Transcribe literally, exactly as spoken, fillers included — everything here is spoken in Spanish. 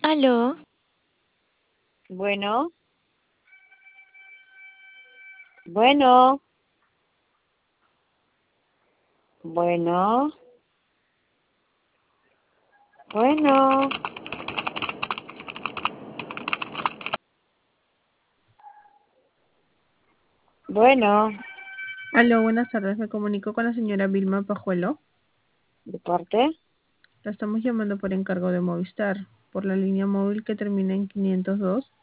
Aló, Bueno, bueno, bueno, bueno, bueno, Aló, buenas tardes. Me comunico con la señora Vilma Pajuelo. ¿de parte? La estamos llamando por encargo de Movistar, por la línea móvil que termina en quinientos dos.